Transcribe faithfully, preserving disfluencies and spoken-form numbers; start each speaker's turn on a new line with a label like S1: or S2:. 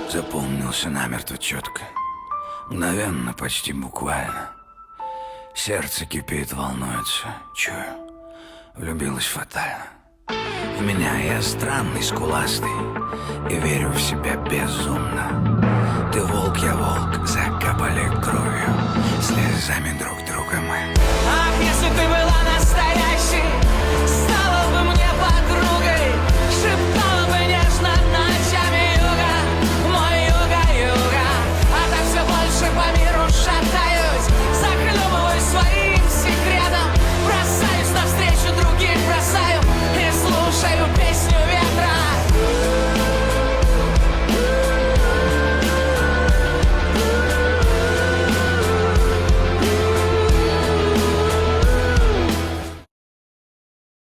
S1: Запомнился намертво четко, мгновенно, почти буквально. Сердце кипит, волнуется, чую, влюбилась фатально. В меня я странный, скуластый, и верю в себя безумно. Ты волк, я волк, закапали кровью, слезами друг друга мы.
S2: Ах, если ты была